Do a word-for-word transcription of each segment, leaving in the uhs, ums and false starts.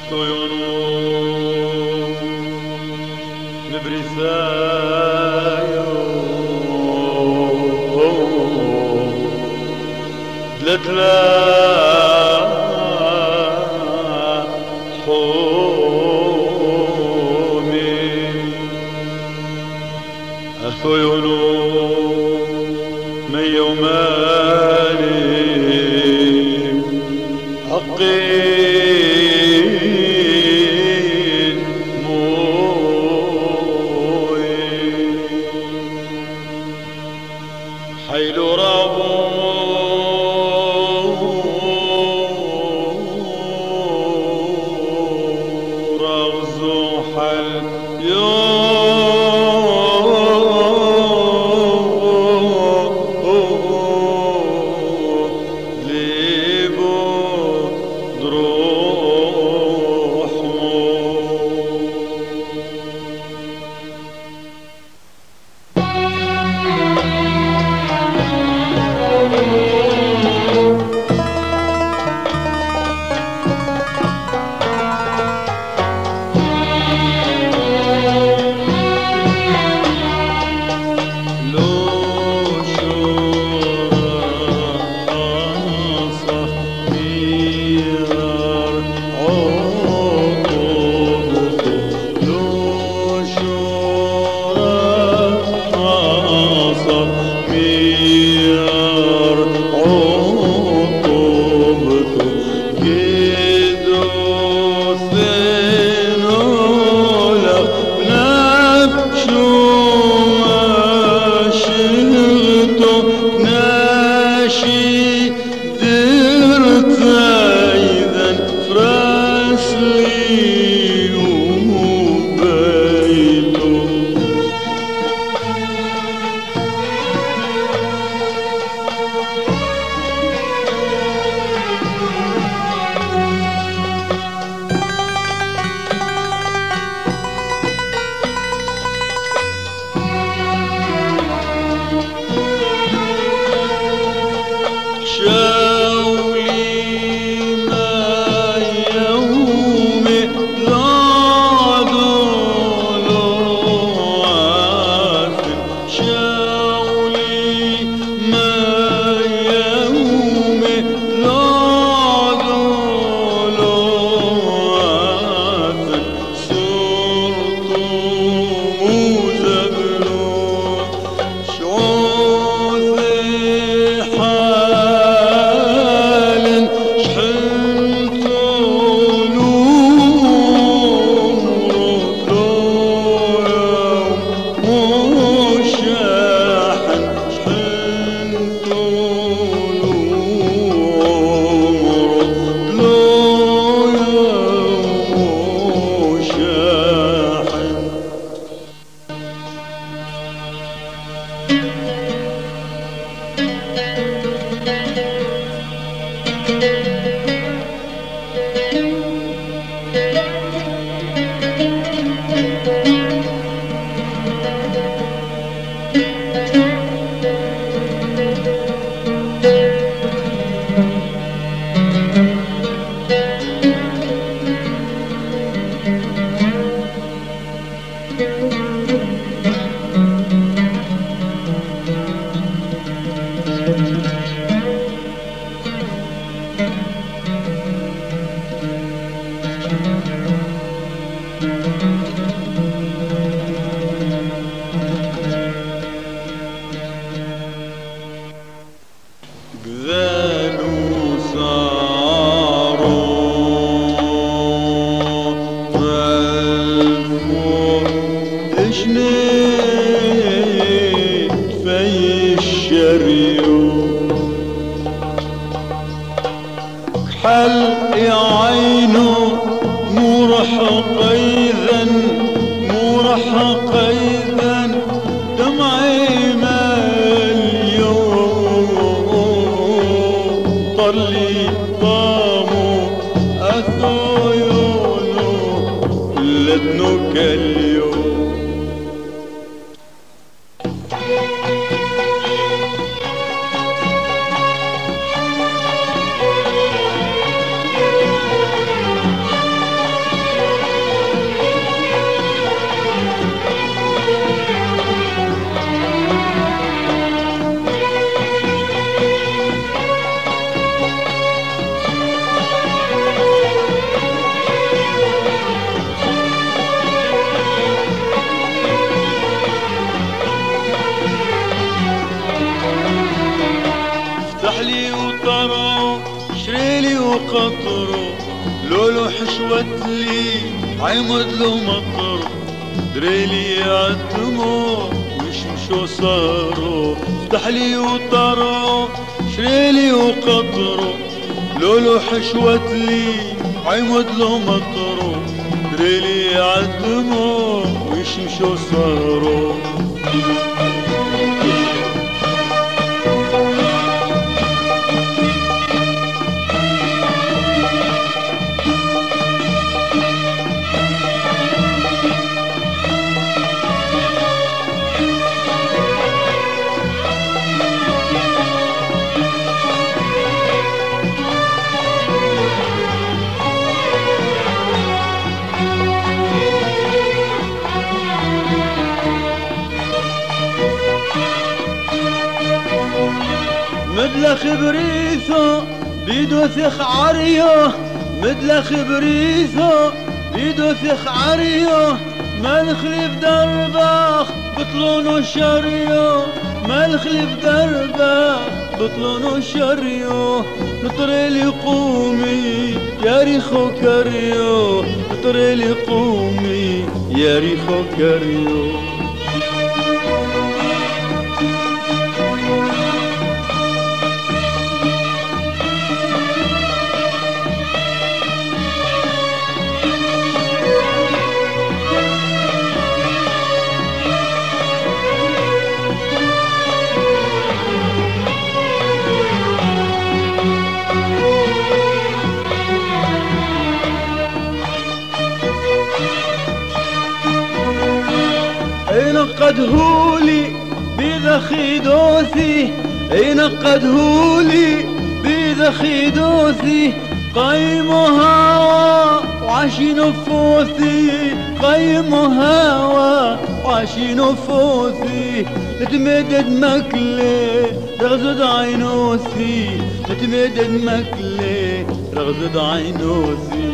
عيون مبرثايو دلتلا حومي عيون من يوماني عقين موي حيل رابو رغزو حل حشوت لي عمد له مطر دريلي عالدموع ويشمشوا صاروا فتح لي وطروا شريلي وقطروا لولو حشوت لي عمد له مطر دريلي عالدموع ويشمشوا صاروا مدل خبريثو بيدو ثخ عريو مدل خبريثو بيدو ثخ عريو مالخلف درباخ بطلونو شريو مالخلف درباخ بطلونو شريو نطريلي قومي يا ريخو كريو نطريلي قومي يا ريخو كريو ينقدهولي بذخي دوثي ينقدهولي بذخي دوثي قيم هوا وعشي نفوثي قيم هوا وعشي نفوثي نتمدد مكلي رغزد عينوثي نتمدد مكلي رغزد عينوثي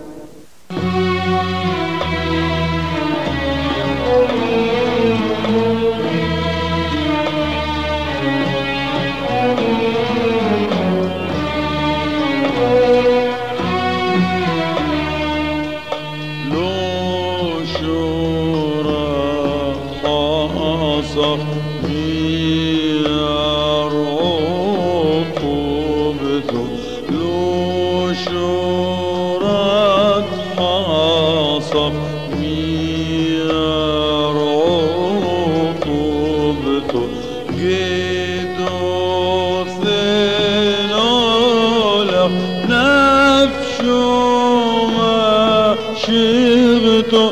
ميار عقوبته لو شورت حاصف ميار عقوبته قيدو ثنوله نفشو ما شغته